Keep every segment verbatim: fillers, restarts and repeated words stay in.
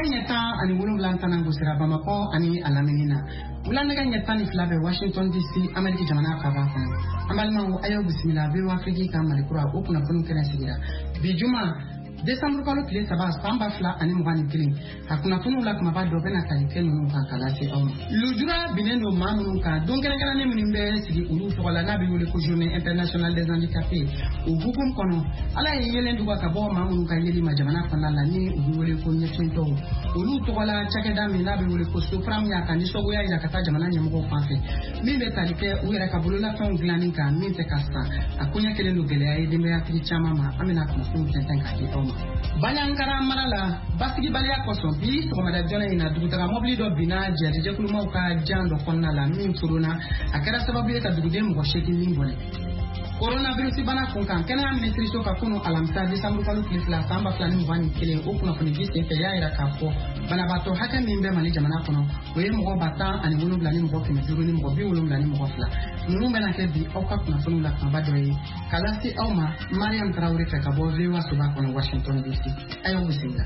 nyata ani wolonwula tan go sira Bamako ani alaminina ulanaga nyata ni flabe Washington D C America jamana kaba kono amalma ayo bismillah be wa Afrika ka malikura okuna kono kana sigira bijuma Décembre kalo kile saba samba fla ani mugani kilin hakuna tunu la kuma ba do bena kan kenu kan kala se aw lujura binendo mamunu ka don gana gana ne mun be sigi ulu to la nabi wole ko journée internationale des handicapés o hukum kono ala yelen duga ka bo mamunu ka yeli ma jamana kono la ni u wole ko nyetin to ulu to la chake da mi nabi wole ko sofram ya kan so go ya ila kata jamana nyamo ko fanfe mi be talike u era ka bolola ton glani ka mi te kasta akunya kele no gele ay dembe ya tri chama ma amina ko sun tenten ka ti to Banyankara marala basigi balia koson bi so ma da jona ina dugutaga mobili do bina jeje je kuluma ka jando konna la min furuna akara sababu ka dugude mo sheki min bone coronavirus bana kunkan kana ministry so ka kuno alamta December kalu klisla samba flani mwani kile okuna kuni visi te ya ira ka fo bana bato haka min be mali jamana kono we mo bata ani wulu blani mo kini juru ni mo bi wulu blani mo fla nunu mena ke bi oka kuna funu la kamba doyi kalasi awma Mariam Traore ka bo vewa so ba kono Washington D C ayo bisinga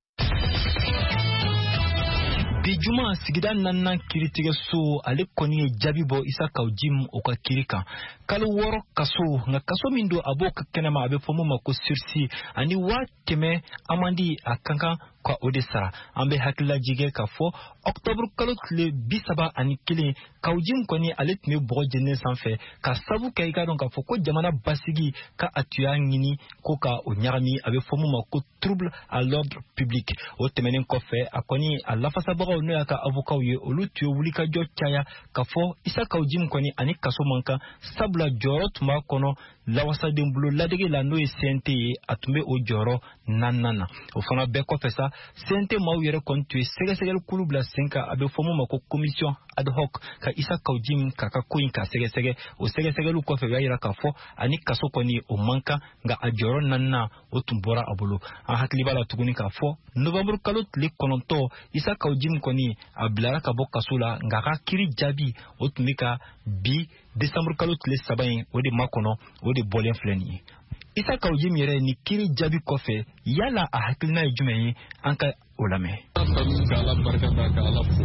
Bijuma sigida nanna kiritige so ale koni jabibo isa kaujim oka kirika kalu woro kaso nga kaso mindo aboka kenama abe fomo mako sursi ani wa keme amandi akanka kwa odesa ambe hakila jige kafo octobre kalu le bisaba ani kile kaujim koni ale tme bo jenne sanfe ka sabu kai ka donc kafo ko jamana basigi ka atuya ngini ko ka onyarami abe fomo mako trouble à l'ordre public o temenen ko fe akoni alla fasaba no yaka avocat ye olutu wulika jotchaya kafo isa kaujim koni ani kaso manka sabla joro tuma kono lawasa dembulo ladege la no sente atumbe o joro nanana o fana be ko fesa sente mawere kontu sege segel kulubla senka abe fomo mako commission ad hoc ka isa kaujim kaka koin ka sege sege o sege segelu ko fe yira kafo ani kaso koni o manka nga ajoro nanna o tumbora abulo a hakli bala tuguni kafo novembre kalot li kononto isa kaujim koni ablara ka bokka sula ngaka kiri jabi otumika bi December kalot le sabayin odi makono odi bolen fleni isa kaujim yere ni kiri jabi kofe yala a hakilina jumeyi anka olame kala barka barka ala fu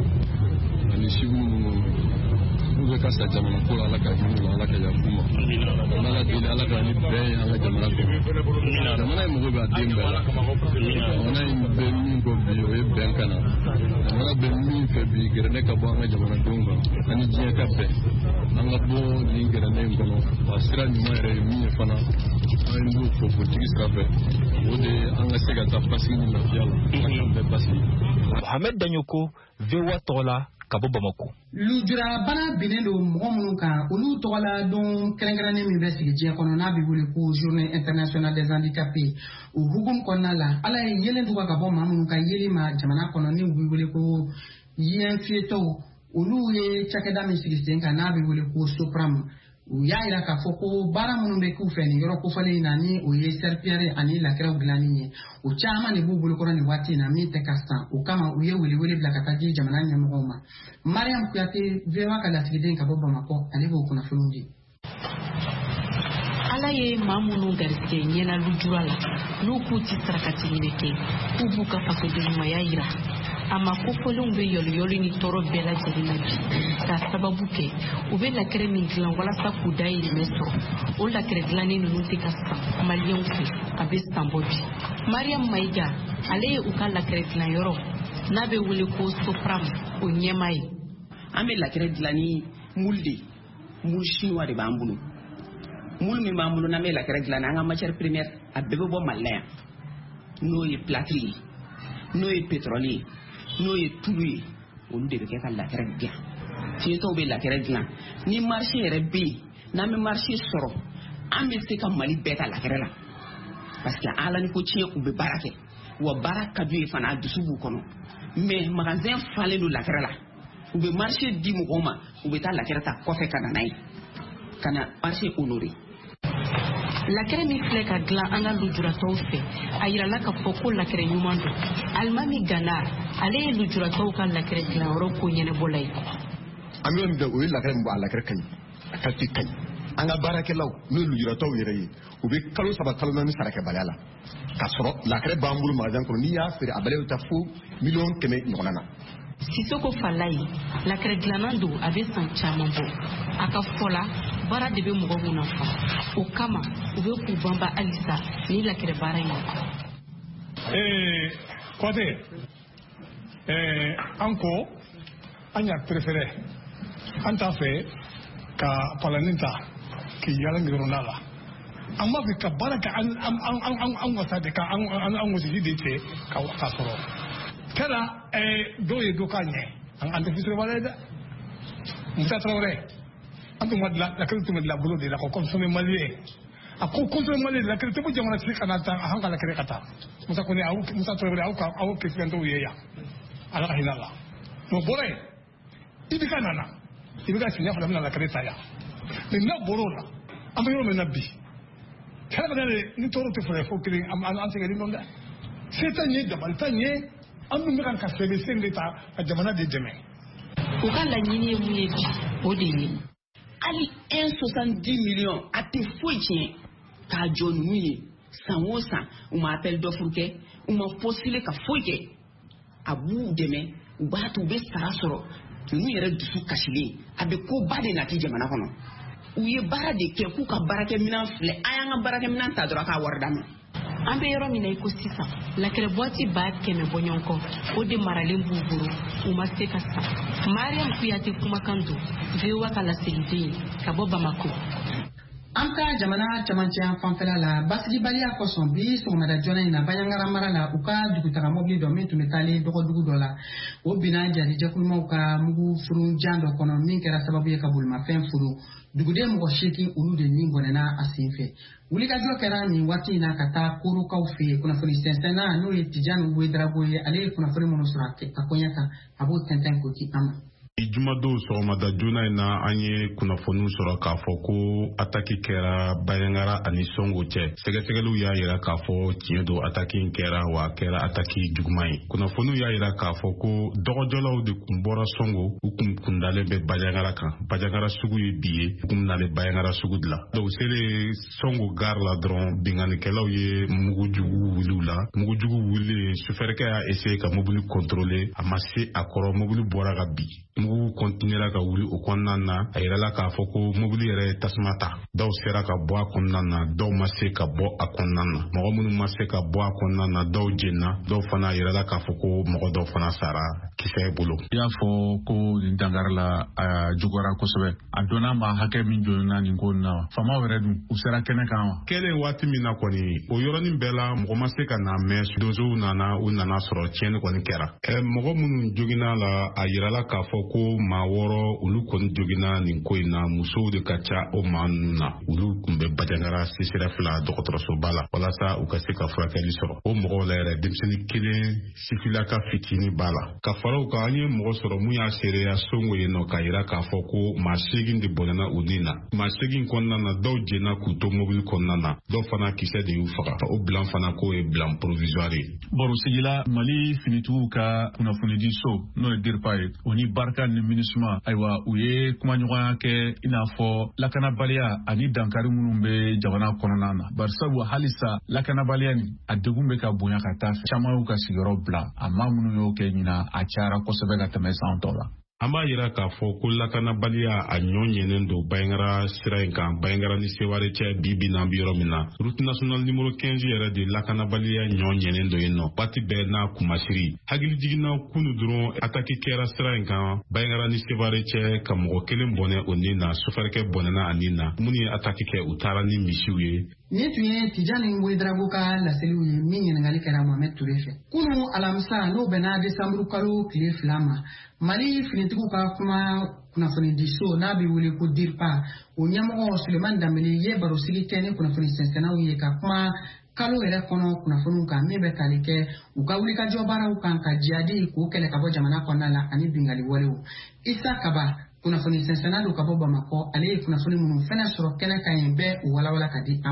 ani shibu uwe kasa jamana kula ala ka himu ala ka yakuma ala dile ala ka ni be ala jamana ko jamana mu go dembe la ona imbe mi go bi o be kana ala be mi fe bi gerene ka bo ala jamana donga ani je ka be ala bo ni gerene ngono pasira ni ma re mi fana ay ndu fo politique ka be o de anga sega ta pasini na fiala be pasi Mohamed Danyoko vewa tola Kabo Bamako. Lujura bana binendo mɔgɔ kan olu tɔgɔla don kɛrɛnkɛrɛnnen min bɛ sigi diɲɛ kɔnɔ n'a bɛ wele ko journée internationale des handicapés o hukumu kɔnɔna la ala ye yelen tuga ka bɔ maa minnu ka yeli ma jamana kɔnɔ ni u bɛ wele ko yen fiyetɔw olu ye cakɛda min sigi sen kan n'a bɛ wele ko sopram u y'a yira k'a fɔ ko baara minnu bɛ k'u fɛ nin yɔrɔ kofɔlen in na ni o ye serpillère ani lakɛrɛw dilanni ye o caman de b'u bolokɔrɔ nin waati in na min tɛ ka san o kama u ye welewele bila ka taa di jamana ɲɛmɔgɔw ma Mariam Kuyate V O A ka lasigiden ka bɔ Bamakɔ ale b'o kunnafoniw di ala ye maa minnu garisɛgɛ ɲɛna lujura la n'u k'u ti sarakati ɲini kɛ k'u b'u ka fasodenɲumanya yira a ma kofɔlenw bɛ yɔliyɔli ni tɔɔrɔ bɛɛ lajɛlen na bi k'a sababu kɛ u bɛ lakɛrɛ min dilan walasa k'u dahirimɛ sɔrɔ o lakɛrɛ dilannen ninnu tɛ ka san maliyɛnw fɛ a bɛ san bɔ bi Mariam Mayiga ale ye u ka lakɛrɛ dilanyɔrɔ n'a bɛ wele ko Sopram o ɲɛma ye an bɛ lakɛrɛ dilan ni mulu de mulu chinois de b'an bolo mulu min b'an bolo n'an bɛ lakɛrɛ dilan an ka matière première a bɛɛ bɛ bɔ Mali la yan n'o ye plâtre ye n'o ye pétrole ye n'o ye tulu ye olu de bɛ kɛ ka lakɛrɛ dilan fiyetɔw bɛ lakɛrɛ dilan ni marché yɛrɛ bɛ yen n'an bɛ marché sɔrɔ an bɛ se ka Mali bɛɛ ta lakɛrɛ la parce que ala ni ko tiɲɛ u bɛ baara kɛ wa baara ka d'u ye fana a dusu b'u kɔnɔ mais magasin falen don lakɛrɛ la u bɛ marché di mɔgɔw ma u bɛ taa lakɛrɛ ta kɔfɛ ka na n'a ye ka na marché honoré lakɛrɛ min filɛ ka dilan an ka lujuratɔw fɛ a yirala k'a fɔ ko lakɛrɛ ɲuman don Alimami Gana ale ye lujuratɔw ka lakɛrɛ dilanyɔrɔ ko ɲɛnabɔla ye an bɛ min o ye lakɛrɛ min bɔ a lakɛrɛ ka ɲi a ka ci ka ɲi an ka baarakɛlaw n'o lujuratɔw yɛrɛ ye u bɛ kalo saba kalo naani sarakɛbaliya la ka sɔrɔ lakare b'an bolo magasin kɔnɔ n'i y'a feere a balew ta fo miliyɔn kɛmɛ ɲɔgɔnna na. Sisoko Falaye lakare dilannan don a bɛ san caman bɔ a ka fɔ la baara de bɛ mɔgɔ mun nafa o kama u bɛ k'u banba halisa ni lakare baara in ye. Eh, Kɔte eh, an ko an y'a préféré an t'a fɛ ka palanin ta k'i yala ngironna la an b'a fɛ ka baara kɛ an an an an an wasa de ka an an an wasiji de cɛ ka ka sɔrɔ kɛra eh, dɔw ye dɔ k'a ɲɛ an an tɛ fisire wale dɛ Musa Traoré an tun ma dilan lakare tun bɛ dilan bolo de la ko consommer malien a ko consommer malien lakare tɛ bɔ jamana sigi ka na ta a han ka lakare ka taa Musa Kone aw Musa Traoré aw ka aw president dɔw ye yan ala ka hinɛ la no bɔra yen i bɛ ka nana i bɛ ka siɲɛ fila bɛna lakare ta yan mais n'a bɔra o la an bɛ yɔrɔ min na bi kɛlɛ bɛ ne ni tɔɔrɔ tɛ fɔlɔ fo kelen an an sɛgɛn nɔ dɛ se tɛ ɲɛ dabali tɛ ɲɛ an dun bɛ ka sɛbɛn sen de ta ka jamana de dɛmɛ. U ka laɲini ye mun ye bi o de ye hali un soixante-dix millions a tɛ foyi tiɲɛ k'a jɔ ninnu ye san o san u ma appel d'offre kɛ u ma postulé ka foyi kɛ a b'u dɛmɛ u b'a to u bɛ sara sɔrɔ ninnu yɛrɛ dusu kasilen a bɛ ko ba de nati jamana kɔnɔ u ye baara de kɛ k'u ka baarakɛminɛn filɛ an y'an ka baarakɛminɛn ta dɔrɔn k'a wari d'a ma. an bɛ yɔrɔ min na i ko sisan lakare boîte ba kɛmɛ bɔ ɲɔgɔn kɔ o de maralen b'u bolo u ma se ka san. Mariam Kuyate kumakan don V O A ka lasigiden ka bɔ Bamako. An ka jamana camancɛ fanfɛla la basigibaliya kosɔn bi sɔgɔmada joona in na Baɲaŋara mara la u ka dugutaga mobili dɔ min tun bɛ taalen dɔgɔdugu dɔ la o binna jarijɛkulumaw ka mugu furunjan dɔ kɔnɔ min kɛra sababu ye ka bolimafɛn furu duguden mɔgɔ seegin olu de nin bɔnɛna a senfɛ. Wulikajɔ kɛra nin waati in na ka taa korokaw fɛ yen kunnafoni sɛnsɛnna n'o ye Tijani Wederago ye ale ye kunnafoni minnu sɔrɔ a koɲɛ kan a b'o tɛntɛn k'o di an ma. Jumadow sɔgɔmada joona in na an ye kunnafoniw sɔrɔ k'a fɔ ko ataki kɛra Baɲaŋara ani Songo cɛ. Sɛgɛsɛgɛliw y'a yira k'a fɔ tiɲɛ don ataki in kɛra wa a kɛra ataki juguman ye. Kunnafoniw y'a yira k'a fɔ ko dɔgɔjɔlaw de kun bɔra Songo u kun kundalen bɛ Baɲaŋara kan. Baɲaŋara sugu ye bi ye u kun nalen Baɲaŋara sugu de la. Donc selen Songo gare la dɔrɔn binganikɛlaw ye mugujugu wuli u la. Mugujugu wuli sufɛrikɛ y'a essayer ka mobili contrôler a ma se a kɔrɔ mobili bɔra ka bin. Mugu continuera ka wuli o kɔnɔna na a yirala k'a fɔ ko mobili yɛrɛ tasuma ta dɔw sera ka bɔ a kɔnɔna na dɔw ma se ka bɔ a kɔnɔna na mɔgɔ minnu ma se ka bɔ a kɔnɔna na dɔw jenna dɔw fana yirala k'a fɔ ko mɔgɔ dɔw fana sara kisɛ bolo. I y'a fɔ ko nin dankari la a juguyara kosɛbɛ a donna ma hakɛ min jɔlenna nin ko na faamaw yɛrɛ dun u sera kɛnɛ kan wa. Kɛlen waati min na kɔni o yɔrɔnin bɛɛ la mɔgɔ ma se ka na mɛn donsow nana u nana sɔrɔ tiɲɛni kɔni kɛra ɛ mɔgɔ minnu joginna la a yirala k'a fɔ ko maa wɔɔrɔ olu kɔni joginna nin ko in na musow de ka ca o maa ninnu na olu tun bɛ Baɲaŋara C S R F la dɔgɔtɔrɔsoba la walasa u ka se ka furakɛli sɔrɔ o mɔgɔw la yɛrɛ denmisɛnnin kelen sifilaka fitinin b'a la ka fara u kan an ye mɔgɔ sɔrɔ mun y'a seereya Songo yen nɔ k'a yira k'a fɔ ko maa seegin de bɔnɛna u nin na maa seegin kɔnɔna na dɔw jenna k'u to mobili kɔnɔna na dɔw fana kisɛ de y'u faga o bilan fana k'o ye bilan provisoire ye. Baro sigila Mali finitigiw ka kunnafonidi so n'o ye DIRPA ye o ni barika ni MINUSMA ayiwa u ye kumaɲɔgɔnya kɛ i n'a fɔ lakanabaliya ani dankari minnu bɛ jamana kɔnɔna na bari sabu halisa lakanabaliya nin a degun bɛ ka bonya ka taa fɛ caman y'u ka sigiyɔrɔ bila a maa minnu y'o kɛ ɲina a cayara kosɛbɛ ka tɛmɛ san tɔw la. An b'a yira k'a fɔ ko lakanabaliya a ɲɔ ɲɛnen don Baɲaŋara sira in kan Baɲaŋara ni Seware cɛ bi bi n'an bɛ yɔrɔ min na route nationale numéro quinze yɛrɛ de lakanabaliya ɲɔ ɲɛnen don yen nɔ waati bɛɛ n'a kumasiri hakili jiginna kunu dɔrɔn ataki kɛra sira in kan Baɲaŋara ni Seware cɛ ka mɔgɔ kelen bɔnɛ o nin na sofɛrikɛ bɔnɛna a nin na minnu ye ataki kɛ u taara ni misiw ye. Nin tun ye Tijani Wederago ka laseliw ye min ɲininkali kɛra Mohamed Ture fɛ. Kunu alamisa n'o bɛnna desanburu kalo tile fila ma Mali finitigiw ka kuma kunnafoni di so n'a bɛ wele ko DIRPA o ɲɛmɔgɔ Sulemani Danbele ye barosigi kɛ ni kunnafoni sɛnsɛnnaw ye ka kuma kalo yɛrɛ kɔnɔ kunnafoniw kan min bɛ tali kɛ u ka wulikajɔ baaraw kan ka jihadi k'o kɛlɛ ka bɔ jamana kɔnɔna la ani bingali walew. Isa Kaba kunnafoni sɛnsɛnna don ka bɔ Bamakɔ ale ye kunnafoni minnu fɛnɛ sɔrɔ kɛnɛ kan yen bɛɛ u walawala ka di an ma.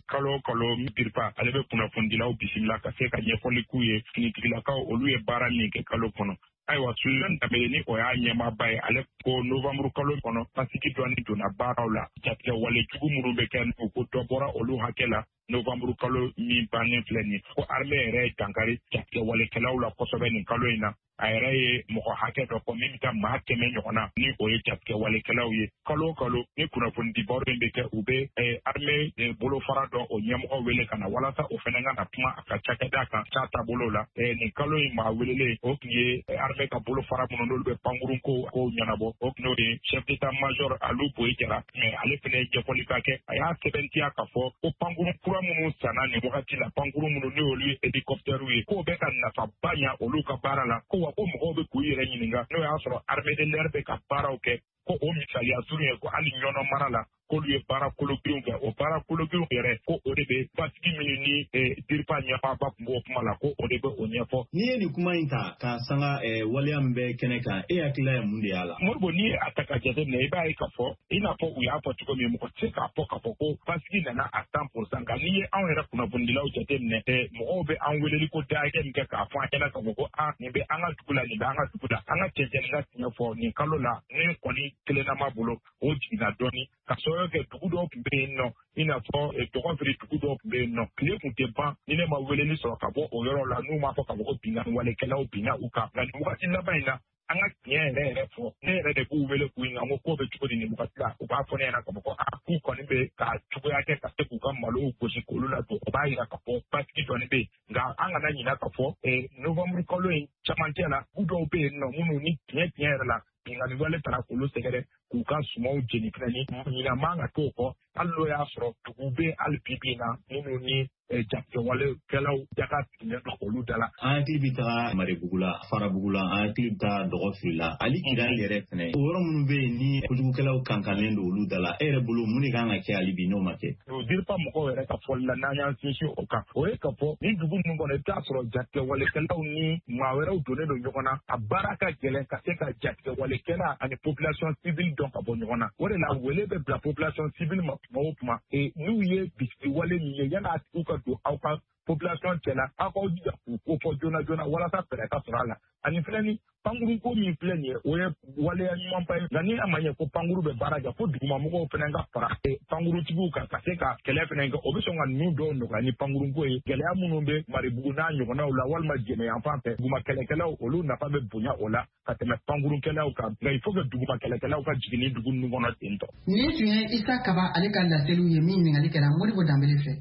kalo kalo mitirpa ale be kunnafonidilaw bisimila ka se ka ɲɛfɔli k'u ye finitigilakaw olu ye baara min kɛ kalo kɔnɔ. Ayiwa Suleymane Danbele ni o y'a ɲɛmaaba ye ale ko novembre kalo kɔnɔ pasiki dɔɔni donna baaraw la jatigɛ wale jugu minnu bɛ kɛ u ko dɔ bɔra olu hakɛ la novembre kalo min bannen filɛ nin ko armée yɛrɛ ye dankari jatigɛ walekɛlaw la kosɛbɛ nin kalo in na a yɛrɛ ye mɔgɔ hakɛ dɔ fɔ min bɛ taa maa kɛmɛ ɲɔgɔn na ni o ye jatigɛ walekɛlaw ye kalo kalo ni kunnafoni baro in bɛ kɛ u bɛ armée bolofara dɔ o ɲɛmɔgɔ wele ka na walasa o fana ka na kuma a ka cakɛda kan ca taabolo la nin kalo in maa welelen o tun ye armée ka bolofara minnu n'olu bɛ pankurun ko ko ɲɛnabɔ o tun y'o de chef d'état major Alu Boyi Jara mais ale fana ye ɲɛfɔli ka kɛ a y'a sɛbɛntiya k'a fɔ ko pankurun kura minnu sanna nin wagati la pankurun minnu ni olu ye hélicoptère ye k'o bɛ ka nafaba ɲa olu ka baara la ko wa ko mɔgɔw bɛ k'u yɛrɛ ɲininka n'o y'a sɔrɔ armée de l'air bɛ ka baaraw kɛ ko o misaliya surun ye ko hali ɲɔnɔ mara la k'olu ye baara kologirinw kɛ o baara kologirinw yɛrɛ ko o de bɛ basigi minnu ni diripa ɲɛfaaba tun b'o kuma la ko o de bɛ o ɲɛfɔ. N'i ye nin kuma in ta ka sanga waleya min bɛ kɛnɛ kan e hakilila ye mun de y'a la. Moribo n'i ye a ta ka jateminɛ i b'a ye k'a fɔ i n'a fɔ u y'a fɔ cogo min mɔgɔ tɛ se k'a fɔ k'a fɔ ko basigi nana a tan pourcent nka n'i ye anw yɛrɛ kunnafonidilaw jateminɛ mɔgɔw bɛ an weleli ko dayɛlɛ min kɛ k'a fɔ an ɲɛna k'a fɔ ko a nin bɛ an ka dugu la nin bɛ an ka dugu la an ka cɛncɛn ka tiɲɛ fɔ nin kalo la ni kɔni kelenna ma bolo o jiginna dɔɔni ka sababu kɛ dugu dɔw tun bɛ yen nɔ i n'a fɔ tɔgɔfiri dugu dɔw tun bɛ yen nɔ tile tun tɛ ban ni ne ma weleli sɔrɔ ka bɔ o yɔrɔ la n'u m'a fɔ ka fɔ ko binganni walekɛlaw binna u kan nka nin wagati laban in na an ka tiɲɛ yɛrɛ yɛrɛ fɔ ne yɛrɛ de b'u wele k'u ɲininka ko ko bɛ cogo di nin wagati la u b'a fɔ ne ɲɛna k'a fɔ ko a k'u kɔni bɛ ka cogoya kɛ ka se k'u ka malow gosi k'olu ladon o b'a yira k'a fɔ basigi dɔɔni bɛ yen nka an kana ɲinɛ k'a fɔ novembre kalo in camancɛ la dugu dɔw bɛ yen nɔ minnu ni tiɲɛ tiɲɛ yɛrɛ la binganni wale taara k'olu sɛgɛrɛ k'u ka sumaw jeni fɛnɛ ni ɲinɛ man ka t'o kɔ hali n'o y'a sɔrɔ dugu bɛ hali bi bi in na minnu ni jatigɛ walekɛlaw daga sigilen don olu da la. An hakili bɛ taga Marebugu la Farabugu la an hakili bɛ taa Dɔgɔfiri la hali Kidali yɛrɛ fɛnɛ o yɔrɔ minnu bɛ yen ni kojugukɛlaw kankanlen don olu da la e yɛrɛ bolo mun de kan ka kɛ hali bi n'o ma kɛ. o diripa mɔgɔw yɛrɛ ka fɔli la n'an y'an sinsin o kan o ye ka fɔ ni dugu ninnu kɔnɔ i bɛ t'a sɔrɔ jatigɛ walekɛlaw ni maa wɛrɛw donnen don ɲɔgɔn na a baara ka gɛlɛn ka se ka jatigɛ walekɛla ani population civile dɔn ka bɔ ɲɔgɔn na o de la wele bɛ bila population civile ma tuma o tuma n'u ye bisigi wale min ye yan'a tigiw ka don aw ka population cɛla aw k'aw jija k'u ko fɔ joona joona walasa fɛɛrɛ ka sɔrɔ a la ani filɛ ni pankuru ko min filɛ nin ye o ye waleya ɲumanba ye nka ni a ma ɲɛ ko pankuru bɛ baara kɛ fo dugumamɔgɔw fana ka fara pankurutigiw kan ka se ka kɛlɛ fana kɛ o bɛ sɔn ka ninnu dɔw nɔgɔya ni pankuru ko ye gɛlɛya minnu bɛ Maribugu n'a ɲɔgɔnnaw la walima Jɛnɛ fan fɛ duguma kɛlɛkɛlaw olu nafa bɛ bonya o la ka tɛmɛ pankurukɛlaw kan nka il faut que duguma kɛlɛkɛlaw ka jigin ni dugu ninnu kɔnɔ ten tɔ. Nin tun ye Isa Kaba ale ka laseliw ye min ɲininkali kɛra Modibo Danbele fɛ.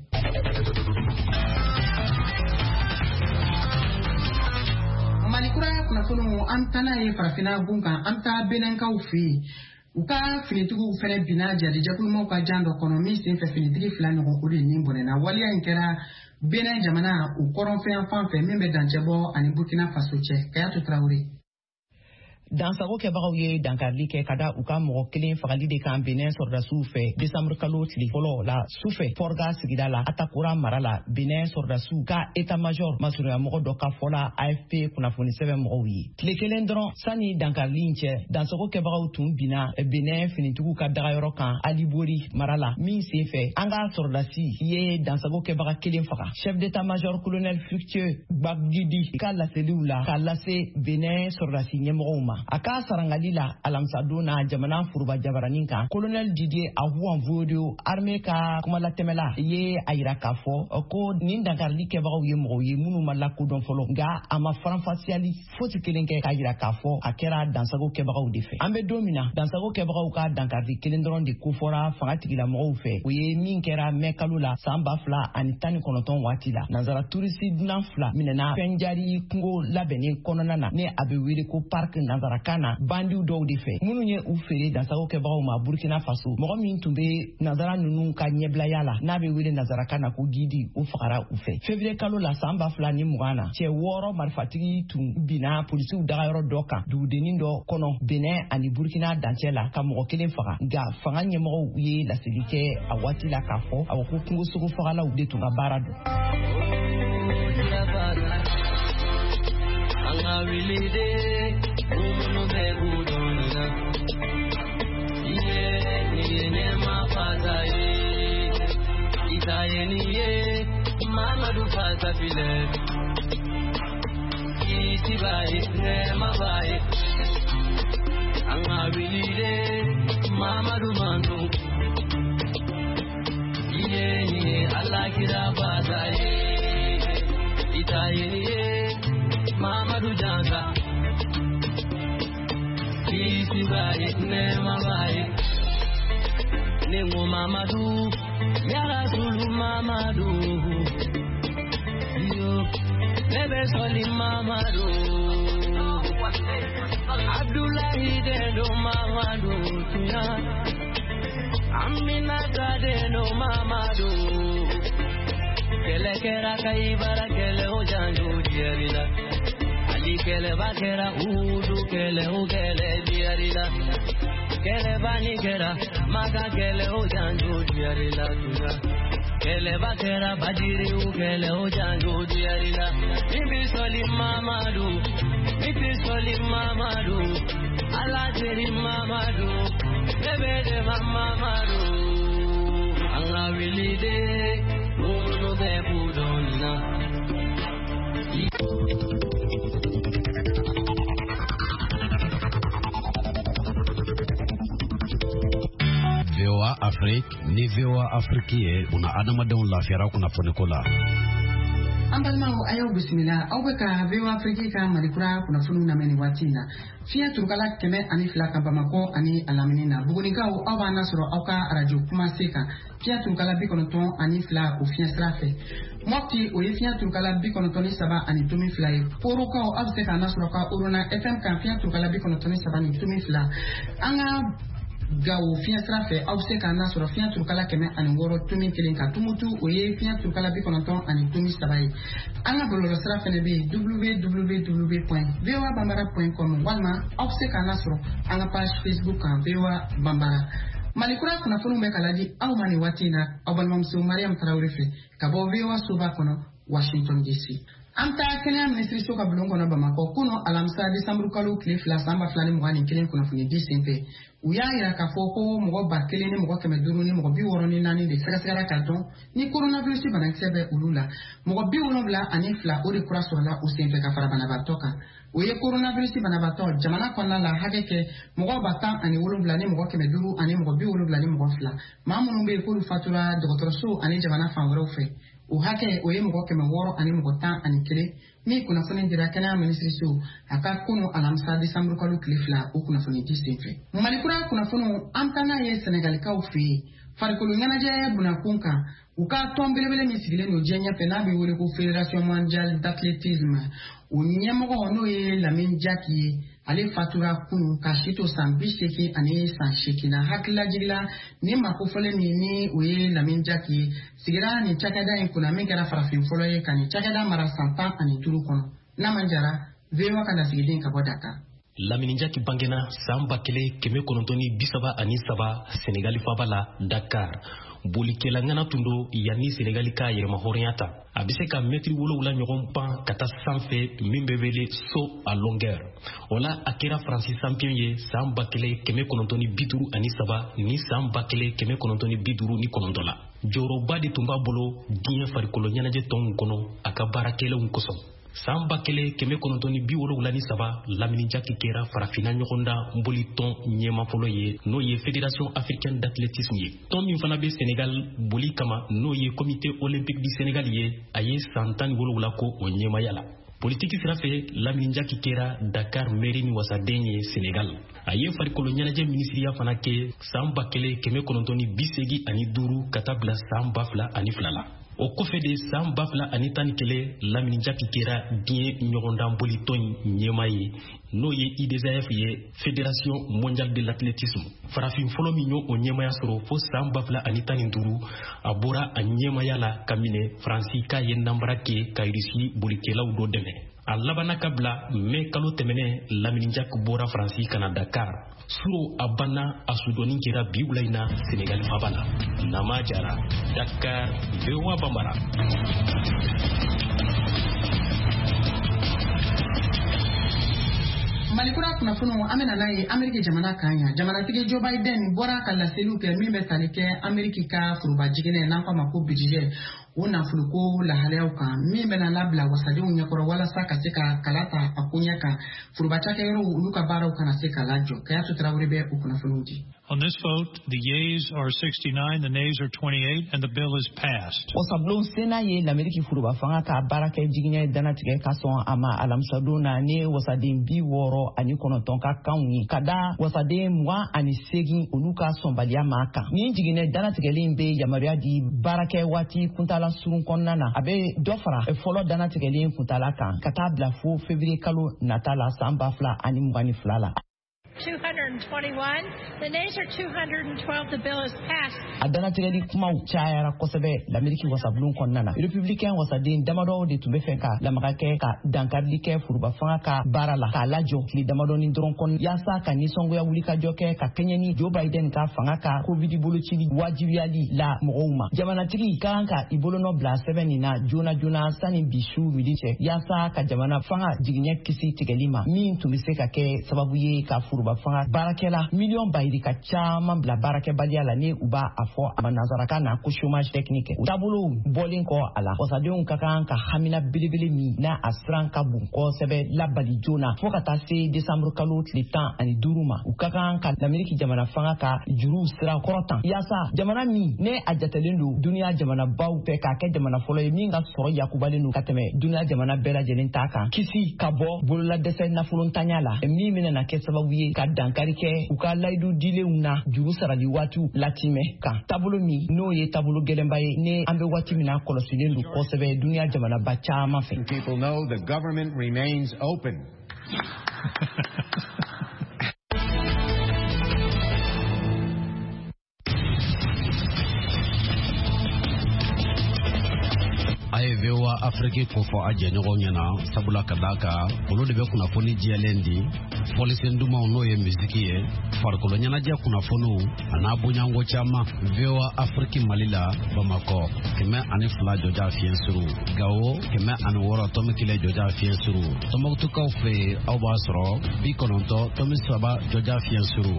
Malikura kunnafoniw an tana ye farafinna gun kan an taa benenkaw fɛ yen u ka finitigiw fɛnɛ binna jadijakulumaw ka jan dɔ kɔnɔ min sen fɛ finitigi fila ɲɔgɔn o de nin bɔnɛna waleya in kɛra Benin jamana u kɔrɔnfɛn fan fɛ min bɛ dancɛ bɔ ani Burkina Faso cɛ Kayatu Traoré. Dansago kɛbagaw ye dankarili kɛ ka da u ka mɔgɔ kelen fagali de kan Benin sɔrɔdasiw fɛ décembre kalo tile fɔlɔ la sufɛ Forga sigida la Atakura mara la Benin sɔrɔdasiw ka état major masurunya mɔgɔ dɔ ka fɔla A F P kunnafoni sɛbɛn mɔgɔw ye tile kelen dɔrɔn sani dankarili in cɛ dansago kɛbagaw tun binna Benin finitigiw ka dagayɔrɔ kan Alibori mara la min sen fɛ an ka sɔrɔdasi ye dansago kɛbaga kelen faga chef d'état major colonel Fructueux Gbagidi ka laseliw la ka lase Benin sɔrɔdasi ɲɛmɔgɔw ma a ka sarangali la alamsadon na jamana furuba jabaranin kan colonel Didier Ahuan Vodio armée ka kumalatɛmɛla ye a yira k'a fɔ ko nin dankarili kɛbagaw ye mɔgɔw ye minnu ma lakodɔn fɔlɔ nka a ma faranfasiyali fosi kelen kɛ k'a yira k'a fɔ a kɛra dansago kɛbagaw de fɛ an bɛ don min na dansago kɛbagaw ka dankarili kelen dɔrɔn de kofɔra fanga tigilamɔgɔw fɛ o ye min kɛra mɛ kalo la san ba fila ani tan ni kɔnɔntɔn waati la nanzara turisi dunan fila minɛna fɛnjari kungo labɛnnen kɔnɔna na ne a bɛ wele ko parc nanzara kana bandiw dɔw de fɛ minnu ye u feere dansago kɛbagaw ma Burkina Faso mɔgɔ min tun bɛ nazara ninnu ka ɲɛbilaya la n'a bɛ wele nazarakan na ko Gidi u fagara u fɛ février kalo la san ba fila ni mugan na cɛ wɔɔrɔ marifatigi tun binna polisiw dagayɔrɔ dɔ kan dugudennin dɔ kɔnɔ Benin ani Burkina dancɛ la ka mɔgɔ kelen faga nka fanga ɲɛmɔgɔw ye laseli kɛ a waati la k'a fɔ a ko kungosogo fagalaw de tun ka baara don. Itayeni safile iti bai ne mabai anga wilide mamadu mandu iye ni Allah kira badai itaye mamadu janga iti bai ne mabai Nengo Mamadu, Ya Rasulu Mamadu, Yo, Nebe Soli Mamadu, Abdullahi Deno Mamadu, Tuya, Aminata Deno Mamadu, Kele Kera Kaibara Kele Ojanju Dierila, Ali Kele Bakera Udu Kele Ugele Dierila, Kele bani kera, maga kele ojanju diarila tuya. Kele bakera badiri u kele ojanju diarila. Ibi soli mamadu, ibi soli mamadu, ala teri mamadu, bebe de mamadu. Anga wilide, unu de budona. V O A Afrique ni V O A Afrique ye una adamadenw lafiyara kunnafoniko la. An balimaw ayo bisimila aw bɛ ka V O A Afrique ka malikura kunnafoniw lamɛn nin waati in na fiɲɛ turukala kɛmɛ ani fila ka Bamakɔ ani a lamini na Bugunikaw aw b'an lasɔrɔ aw ka arajo kumasen kan fiɲɛ turukala bi kɔnɔntɔn ani fila o fiɲɛ sira fɛ Mopti o ye fiɲɛ turukala bi kɔnɔntɔn ni saba ani tomi fila ye Porokaw aw bɛ se k'an lasɔrɔ ka Orona F M kan fiɲɛ turukala bi kɔnɔntɔn ni saba ni tomi fila an ka Gawo fiɲɛ sira fɛ aw bɛ se k'an lasɔrɔ fiɲɛ turukala kɛmɛ ani wɔɔrɔ tomi kelen kan Tumutu o ye fiɲɛ turukala bi kɔnɔntɔn ani tomi saba ye an ka bɔlɔlɔ sira fɛnɛ bɛ yen w w w point v o a bambara point com walima aw bɛ se k'an lasɔrɔ an ka page Facebook kan V O A Bambara malikura kunnafoniw bɛ ka ladi aw ma nin waati in na aw balimamuso Mariam Tarawele fɛ ka bɔ V O A soba kɔnɔ Washington D C an taa kɛnɛya minisiriso ka bulon kɔnɔ Bamakɔ kunun alamisa desanburu kalo tile fila san ba fila ni mugan ni kelen kunnafoni di senfɛ u y'a yira k'a fɔ ko mɔgɔ ba kelen ni mɔgɔ kɛmɛ duuru ni mɔgɔ bi wɔɔrɔ ni naani de sɛgɛsɛgɛra ka dɔn ni coronavirus banakisɛ bɛ olu la mɔgɔ bi wolonwula ani fila o de kura sɔrɔla o senfɛ ka fara banabaatɔ kan o ye coronavirus banabaatɔ jamana kɔnɔna la hakɛ kɛ mɔgɔ ba tan ani wolonwula ni mɔgɔ kɛmɛ duuru ani mɔgɔ bi wolonwula ni mɔgɔ fila maa minnu bɛ yen k'olu fatura dɔgɔtɔrɔso ani jamana fan wɛrɛw fɛ o hakɛ o ye mɔgɔ kɛmɛ wɔɔrɔ ani mɔgɔ tan ani kelen min kunnafoni dira kɛnɛya minisiriso a ka kunun alamisa desanburu kalo tile fila o kunnafoni di senfɛ malikura kunnafoniw an taa n'a ye sɛnɛgalikaw fɛ yen farikolo ɲɛnajɛ bunakun kan u ka tɔn belebele min sigilen don diɲɛ ɲɛfɛ n'a bɛ wele ko fédération mondiale d'athlétisme o ɲɛmɔgɔ n'o ye Lamine Jaki ye ale fatura kunun ka si to san bi seegin ani san seegin na hakililajigila ni makofɔlen min ni o ye Lamine Jaki ye sigira nin cakɛda in kunna min kɛra farafin fɔlɔ ye ka nin cakɛda mara san tan ani duuru kɔnɔ n'a man jara V O A ka lasigiden ka bɔ Dakar. Lamine Jaki bangena san ba kelen kɛmɛ kɔnɔntɔn ni bi saba ani saba Senegali faba la Dakar bolikɛla ŋana tun do yanni Senegali ka yɛrɛma hɔrɔnya ta a bɛ se ka mɛtiri wolonwula ɲɔgɔn pan ka taa sanfɛ min bɛ wele saut à longueur o la a kɛra Faransi champion ye san ba kelen kɛmɛ kɔnɔntɔn ni bi duuru ani saba ni san ba kelen kɛmɛ kɔnɔntɔn ni bi duuru ni kɔnɔntɔn la jɔyɔrɔba de tun b'a bolo diɲɛ farikolo ɲɛnajɛ tɔnw kɔnɔ a ka baarakɛlaw kosɔn san ba kelen kɛmɛ kɔnɔntɔn ni bi wolonwula ni saba Lamine Jaki kɛra farafina ɲɔgɔnda boli tɔn ɲɛma fɔlɔ ye n'o ye fédération africaine d'athlétisme ye tɔn min fana bɛ Sénégal boli kama n'o ye comité olympique du Sénégal ye a ye san tan ni wolonwula ko o ɲɛmaya la politiki sira fɛ Lamine Jaki kɛra Dakar mairie ni wasaden ye Sénégal a ye farikolo ɲɛnajɛ minisiriya fana kɛ san ba kelen kɛmɛ kɔnɔntɔn ni bi seegin ani duuru ka taa bila san ba fila ani fila la o kɔfɛ de san ba fila ani tan ni kelen Lamine Jaki kɛra diɲɛ ɲɔgɔndan boli tɔn ɲɛma ye n'o ye I D Z F ye fédération mondiale de l'athlétisme farafin fɔlɔ min y'o o ɲɛmaya sɔrɔ fo san ba fila ani tan ni duuru a bɔra a ɲɛmaya la ka minɛ Faransi k'a ye nanbara kɛ ka Irisi bolikɛlaw dɔ dɛmɛ a labanna ka bila mai kalo tɛmɛnɛ Lamine Jaki bɔra Faransi ka na Dakar suro a banna a sudɔni kɛra bi wula in na Senegal faba la Nama Jara Dakar V O A Bambara. Malikura kunafuno amena naye Amerika jamana kanya jamana tige Joe Biden bora kala selu ke mi metalike Amerika ka furuba jigene na kwa mako bidije una fuluko la haleo ka mi bena labla wasadi unya kora wala saka seka kalata akunya ka furuba chake yero uluka bara ukana seka lajo kaya tutrawuribe ukunafunuji. On this vote, the yeas are sixty-nine, the nays are twenty-eight, and the bill is passed. Wasablon sena ye l'Amérique furuba fanga ka baraka jigine dana tige kason ama alamsadona ne wasadin bi woro ani konoton ka kanwi kada wasadin mwa ani segi oluka sombalia maka ni jigine dana tige limbe ya maria di baraka wati kuntala surun konnana abe dofara e folo dana tige lim kuntala kan katabla fu février kalo natala samba fla ani mwani flala two hundred twenty-one. The nays are two hundred twelve. The bill is passed. Adana tigeli kuma uchaya kosebe l'Amérique wasablun konnana. Républicain wasadin damado de tubefenka la makake ka dankadlike furuba fanga ka barala ka lajo li damado ni dron kon yasa ka ni songo ya wulika joke ka kenyani Joe Biden ka fanga ka covid bolo chili wajibi ali la mouma. Jamana tigi kanka ibolo no bla seven na juna juna sani bishu miliche yasa ka jamana fanga jiginye kisi tigelima min tumiseka ke sababu ye ka furu bafanga barakela million bayri ka chama bla barake baliala ne uba afo amanazaraka na ku chômage technique tabulu bolin ko ala osadun kakan ka hamina bilibili mi na asran ka bun ko sebe labali jona fo kata se décembre kalo tlitan ani duruma ukakan ka l'Amérique jamana fanga ka juru sira korotan yasa jamana mi ne ajatelendo dunia jamana baw pe ka ke jamana folo mi nga soro yakubalenu kateme dunia jamana bela jelen taka kisi kabo bolola dese na fulon tanyala mi mina na ke sababu ye ka dankari ke u ka laidu dile una juru sarali watu latime ka tabolo mi no ye tabolo gelemba ye ne ambe wati mina kolosilen du kosebe dunia jamana ba chama fe. People know the government remains open. Vewa Afrique kofo aje nyogonyana sabula kadaka olo de be kuna foni jialendi police nduma ono ye muziki ye farkolo nyana ja kuna fonu ana bunyango chama Vewa Afrique Malila Bamako keme ani fla joja fiensuru gawo keme ani wora tomi kile joja fiensuru tomo to kafe awasro bi kononto tomi saba joja fiensuru.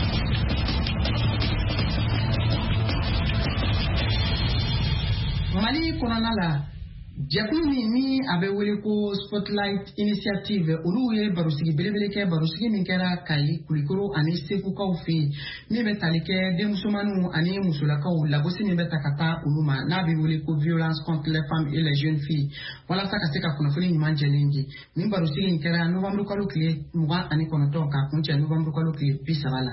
Mali konana la jakuni mi abe wele ko Spotlight Initiative uluye barusigi belebele ke barusigi minkera kai kulikoro ani sefu ka ufi mi betalike de musumanu ani musulaka u labosi mi betakata uluma na be wele ko violence contre les femmes et les jeunes filles wala saka seka kuna funi manje lengi mi barusigi minkera novembre ko lokle muga ani konoto ka kunche novembre ko lokle bisala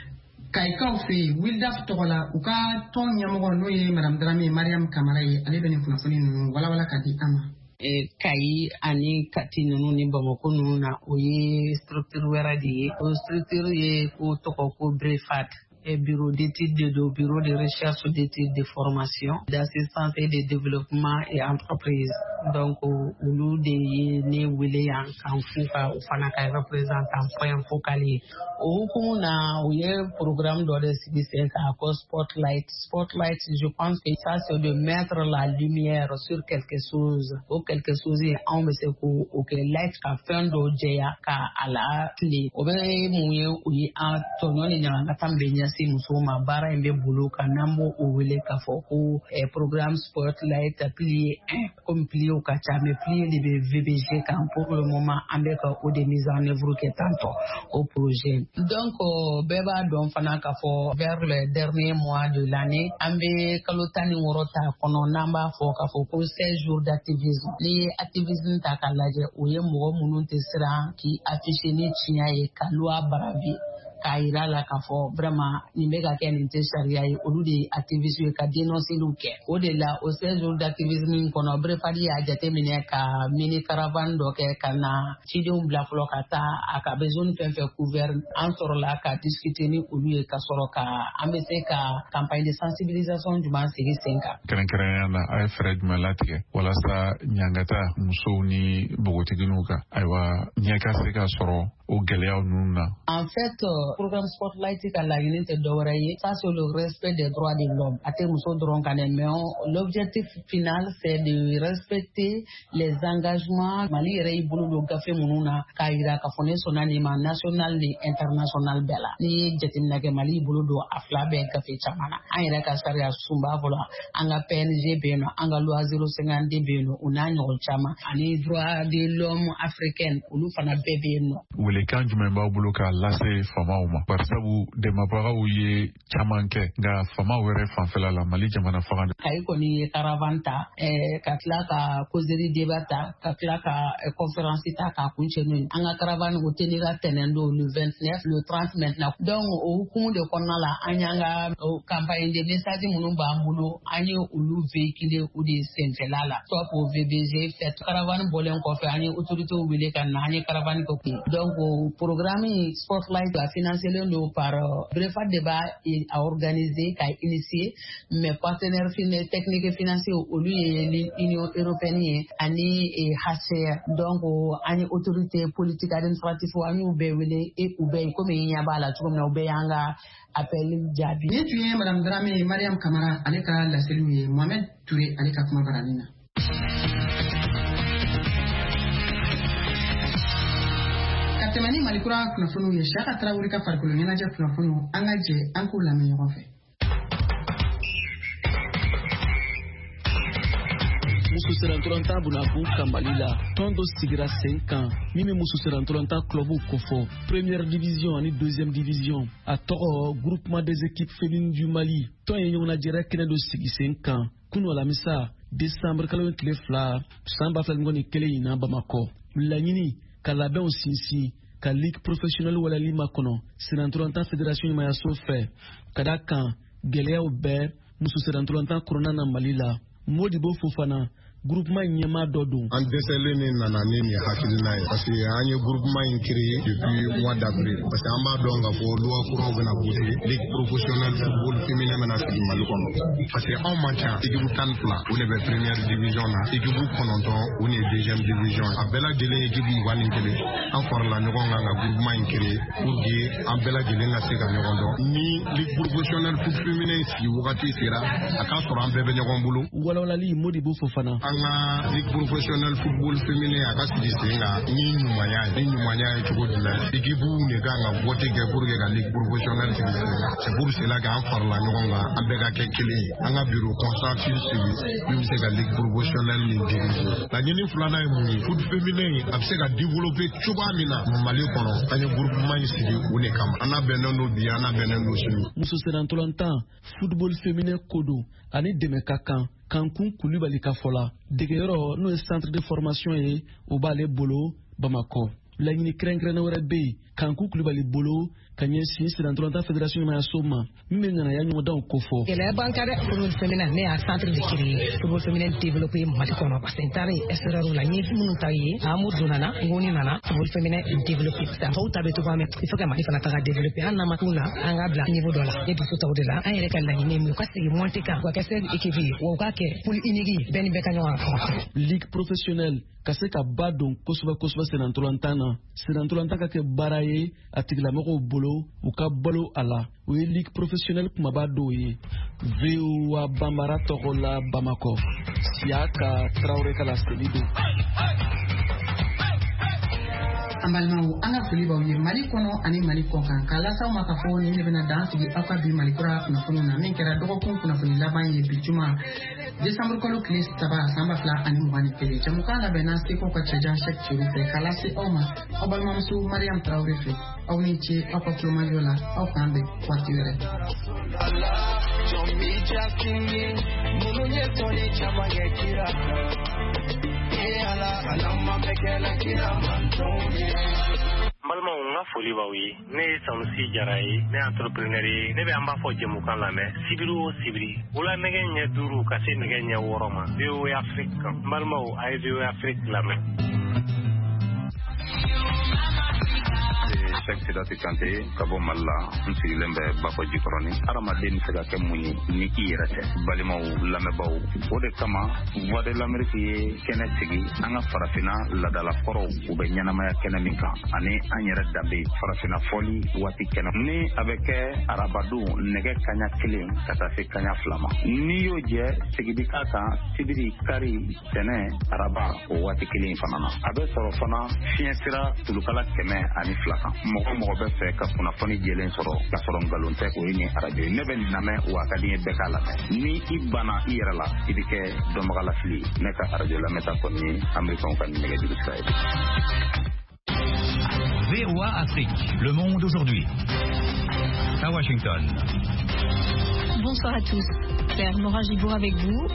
Kaika ufi Wildaf Togola uka ton yamogo noye Madame Drame Mariam Kamara ye ale bene kuna foni nunu wala wala kadi ama e kai ani kati nunu ni Bamako nunu na oye structure wera di o structure ye ko toko ko brefat et bureau d'études de bureau de recherche d'études de formation d'assistance et de développement et entreprise donc au lieu de ne wele yan kan fuka o fana ka représentant point focal au kuna o ye programme de service ka ko spotlight spotlight je pense que ça c'est de mettre la lumière sur quelque chose ou quelque chose en me c'est ko o que light ka fin do jeya ka ala clé o be mu ye o yi a tonyo ni nyanga tambenya si musoma bara embe buluka nambo uwele kafoko e programme spotlight plié comme plié au kachame plié les V B G quand pour le moment avec au de mise en œuvre qui tanto au projet donc beba don fana kafo vers le dernier mois de l'année ambe kalotani worota kono namba fo kafo pour seize jours d'activisme les activisme takalaje oye mo mununte sira qui affiche ni chinya e kalwa bravi kaira la kafo vraiment ni mega ken inte sharia yi olude activisme ka dénoncer luke au de là au seize jours d'activisme kono brefadi a jate mine ka mini caravane do ke kana chidum bla flokata aka besoin de faire couvert en soro la ka discuter ni olu ka soro ka ambese ka campagne de sensibilisation du man sigi senka kren kren na ay fred malatike wala sa nyangata musoni bogotiginuka aywa nyaka seka soro o gɛlɛyaw ninnu na. En fait, programme Spotlight ka laɲini tɛ dɔwɛrɛ ye, ça c'est le respect des droits de l'homme. A tɛ muso dɔrɔn kan dɛ, mais l'objectif final c'est de respecter les engagements Mali yɛrɛ y'i bolo don gafe minnu na k'a jira k'a fɔ ne sɔnna nin ma national ni international bɛɛ la. N'i ye jateminɛ kɛ Mali y'i bolo don a fila bɛɛ gafe caman na. An yɛrɛ ka sariya sunba fɔlɔ, an ka P N G bɛ yen nɔ, an ka loi zéro cinquante-deux bɛ yen nɔ, o n'a ɲɔgɔn caman ani droit de l'homme africaine olu fana bɛɛ bɛ yen nɔ. Welekan jumɛn b'aw bolo k'a lase famaw ma? Barisabu dɛmɛbagaw ye caman kɛ nka famaw yɛrɛ fanfɛla la Mali jamana fanga. Kayi kɔni ye caravane ta ka tila ka causerie débat ta ka tila ka conférence ta k'a kuncɛ n'o ye. An ka caravane o tenira tɛnɛn don le vingt-neuf le trente maintenant. Donc o hukumu de kɔnɔna la an y'an ka campagne de message minnu b'an bolo an ye olu véhiculer o de senfɛla la. Soit pour V B G fête caravane bɔlen kɔfɛ an ye autorités wele ka na an ye caravane kɛ kun. Donc o programme Spotlight a financé le par Brefa Débat a organisé k'a initié mais partenaires techniques et financiers olu ye l'Union européenne ye ani H C R. Donc an ye autorité politique administrative an y'u bɛɛ wele et u bɛɛ comme i ɲɛ b'a la cogo min na u bɛɛ y'an ka appel jaabi. Ni tun ye Madame Dramé Mariam Kamara ale ka laseliw ye Mohamed Touré ale ka kuma barani na. Ka tɛmɛ ni Malikura kunnafoniw ye Siyaka Tarawele ka farikolo ɲɛnajɛ kunnafoniw an ka jɛ an k'u lamɛn ɲɔgɔn fɛ. Musu serantolanta bunabu Kambalila tondo sigira cinq ans mimi musu serantolanta club kofo première division et deuxième division à toro groupement des équipes féminines du Mali ton yona jere kene do sigi cinq ans kuno la misa décembre kalo kle fla samba fla ngoni kele ina Bamako lanyini kalabe osinsi ka ligue professionnelle wala lima kono serantolanta fédération ma yaso fait kadakan gelea ober musu serantolanta corona na Malila Modibo Fofana groupement Nyema Dodo. En décelé ni nanani ni hakilina ye parce que an ye groupement in créé depuis mois d'avril parce que an b'a dɔn k'a fɔ loi kuraw bɛna bouger ligue professionnelle football féminin bɛna sigi Mali kɔnɔ parce que anw man ca équipe tan fila o de bɛ première division na équipe kɔnɔntɔn o ni deuxième division a bɛɛ lajɛlen équipe mugan ni kelen an farala ɲɔgɔn kan ka groupement in créé pour que an bɛɛ lajɛlen ka se ka ɲɔgɔn dɔn ni ligue professionnelle foot féminin sigi wagati sera a k'a sɔrɔ an bɛɛ bɛ ɲɔgɔn bolo. Walawalali Modibo Fofana. An ka ligue professionnelle football féminin a ka sigi sen kan ni ɲumanya ye ni ɲumanya ye cogo jumɛn équipe ne kan ka vote kɛ pour que ka ligue professionnelle sigi sen kan c'est pour cela k'an farala ɲɔgɔn kan an bɛɛ ka kɛ kelen ye an ka bureau concentré sigi min bɛ se ka ligue professionnelle nin diriger laɲini filanan ye mun ye foot féminin a bɛ se ka développer cogoya min na Mali kɔnɔ an ye groupement in sigi o de kama an n'a bɛnnen don bi an n'a bɛnnen don sini. Muso serantolanta football féminin kodo ani dɛmɛ ka kan Kankun Kulibali ka fola degeyɔrɔ n'o ye centre de formation ye o b'ale bolo Bamako laɲini kɛrɛnkɛrɛnnen wɛrɛ bɛ yen Kankun Kulibali bolo ka ɲɛsin serantolanta fédération ma yaso ma min bɛ ŋanaya ɲɔgɔndanw ko fɔ. Gɛlɛya b'an kan dɛ football féminin ne y'a centre de créer football féminin développé Mali kɔnɔ parce que n taara S R R la n ye minnu ta ye Amour nana Ngoni nana football féminin développé sisan tɔw ta bɛ cogoya min il faut que Mali fana ta ka développé an n'a ma t'u la an ka bila niveau dɔ la ne dusu ta o de la an yɛrɛ ka laɲini min u ka sigi monter kan u ka kɛ seize équipe ye wa u ka kɛ poule unique bɛɛ ni bɛɛ ka ɲɔgɔn fɔ. Ligue professionnelle ka se ka ba don kosɛbɛ kosɛbɛ serantolanta na serantolanta ka kɛ baara ye a tigilamɔgɔw bolo u ka balo a la o ye ligue professionnelle kumaba dɔw ye V O A Bambara tɔgɔ la Bamako Siyaka Tarawele ka laseli don. An balimaw an ka foli b'aw ye Mali kɔnɔ ani Mali kɔ kan k'a lasaw ma k'a fɔ nin de bɛna dan sigi aw ka bi Malikura kunnafoni na min kɛra dɔgɔkun kunnafoni laban ye bi juma décembre kalo tile saba san ba fila ani mugan ni kelen jamukan labɛnna Seko ka cɛjan Sɛki Curu fɛ k'a lase aw ma aw balimamuso Mariam Tarawele fɛ aw ni ce aw ka kulomajɔ la aw k'an bɛn waati wɛrɛ. Balimaw n ka foli b'aw ye ne ye Sanusi Jara ye ne ye entrepreneur ye ne bɛ an b'a fɔ jɛmukan lamɛn sibiri o sibiri wula nɛgɛ ɲɛ duuru ka se nɛgɛ ɲɛ wɔɔrɔ ma V O A Afrique kan balimaw a ye V O A Afrique lamɛn. Cheikh Sidati Kanté ka bɔ Mali la n sigilen bɛ Bafɔ Jikɔrɔni. Adamaden bɛ se ka kɛ mun ye ni i yɛrɛ tɛ. Balimaw lamɛnbaaw, o de kama Voix de l'Amérique ye kɛnɛ sigi an ka farafinna ladala kɔrɔw u bɛ ɲɛnamaya kɛnɛ min kan ani an yɛrɛ danbe farafinna fɔli waati kɛnɛ. Ni a bɛ kɛ arabadon nɛgɛ kaɲa kelen ka taa se kaɲa fila ma. N'i y'o jɛ sigidi k'a kan sibiri kari tɛnɛ araba o waati kelen fana na. A bɛ sɔrɔ fana fiɲɛ sira tulukala kɛmɛ ani fila kan. Mɔgɔ mɔgɔ bɛ fɛ ka kunnafoni jɛlen sɔrɔ ka sɔrɔ nkalon tɛ o ye ni arajo ye. Ne bɛ nin lamɛn wa a ka di n ye bɛɛ k'a lamɛn. Ni i banna i yɛrɛ la i bɛ kɛ dɔnbagalafili ye. Ne ka arajo lamɛnta kɔni ye Américains ka nɛgɛjuru sira ye. V O A Afrique, le monde aujourd'hui. À Washington. Bonsoir à tous. Claire Morin-Gibourg avec vous.